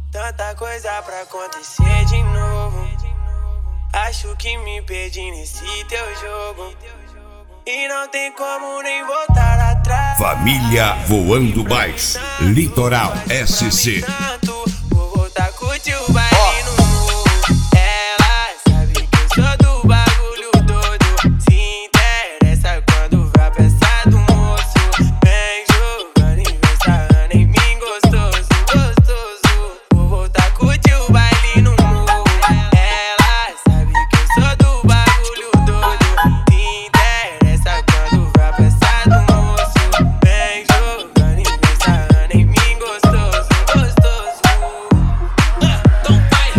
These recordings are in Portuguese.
Tanta coisa pra acontecer de novo. Acho que me perdi nesse teu jogo. E não tem como nem voltar atrás. Família Voando Mais, Litoral SC. Vou voltar a curtir o baile no morro. Ela sabe que eu sou do bagulho todo. Se interessa quando vai pensar do moço. Vem jogando e vem sarrando em mim gostoso, gostoso. Vou voltar a curtir o baile no morro. Ela sabe que eu sou do bagulho todo. Se interessa quando vai pensar do moço. Vem jogando e vem sarrando em mim gostoso, gostoso. Então vai.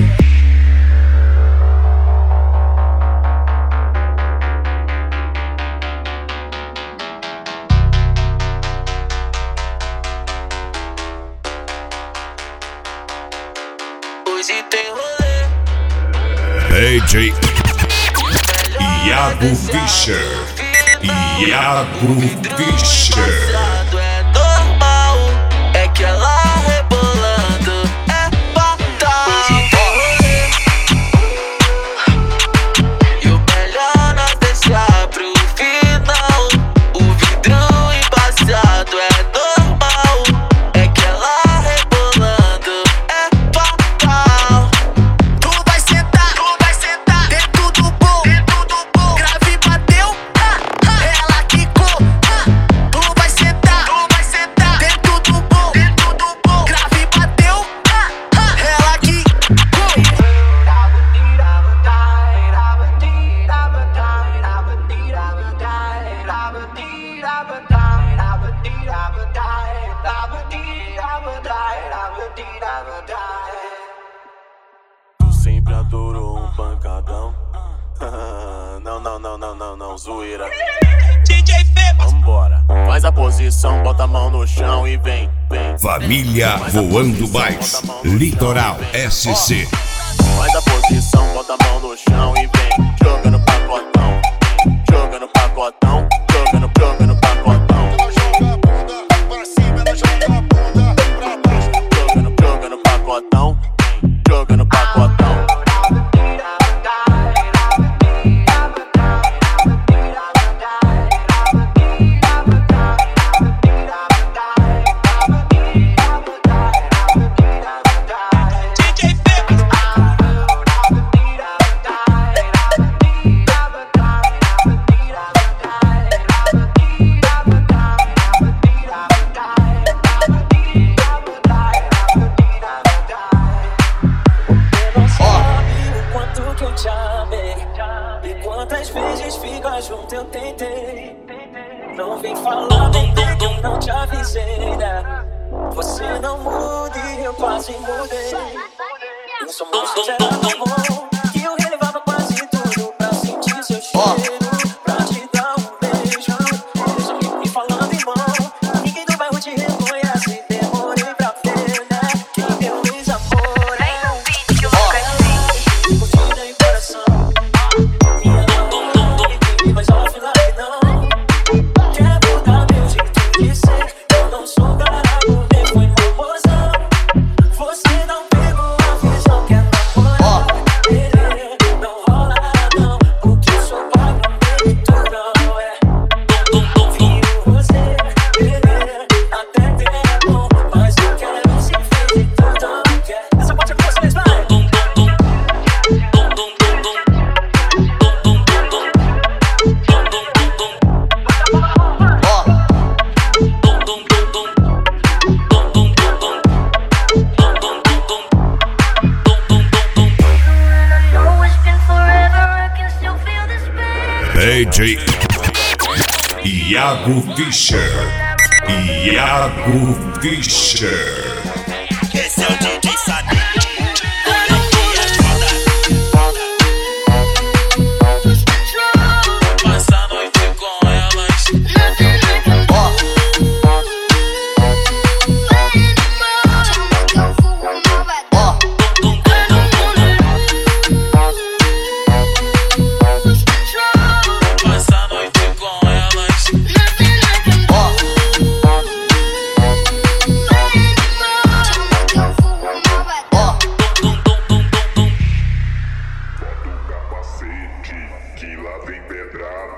Hoje tem rolê. DJ Iago Fischer. Iago Fischer. É normal, é que ela rebolando é fatal. Hoje tem rolê. E o melhor nós deixar pro final. O vidro embaçado é normal, é que ela rebolando é fatal. Tu vai sentar dentro do bolo. Grave bateu, ela quicou. Tu vai sentar dentro do bolo. Grave bateu, ela quicou. Tu sempre adorou um pancadão. Não, zoeira. DJ Febas. Vambora, faz a posição, bota a mão no chão e vem. Família Voando Mais, Litoral SC. Faz a posição, bota a mão no chão e vem. Joga no pacotão, joga no pacotão, joga no pacotão. Joga a bunda pra cima, ela joga a bunda pra baixo. Joga no pacotão, joga no pacotão. DJ Febas. O quanto que eu te amei e quantas vezes ficar junto eu tentei. Não vem falando que eu não te avisei, né? Você não muda e eu quase mudei. Eu sou muito amor que eu relevava quase tudo pra sentir seu cheiro, pra te dar um beijo. Mesmo me falando em mão, ninguém do bairro te reconhece. Demorei pra ver, né? Quem deu desamor é um vídeo que eu nunca vi. Curtida em coração, minha não, mas offline não. Quer mudar meu jeito de ser? Eu não sou bravo, nem foi famosão. Você não pegou a visão que é namorar. Não rola não, porque eu sou pago e tu não é. Confio você, até que é bom, mas eu quero se fez e tu não quer. Essa parte é com vocês, vai! DJ Iago Fischer. Iago Fischer. Esse é o DJ Sani. Passa a noite com elas. Passa a noite com elas. que lá vem pedrada.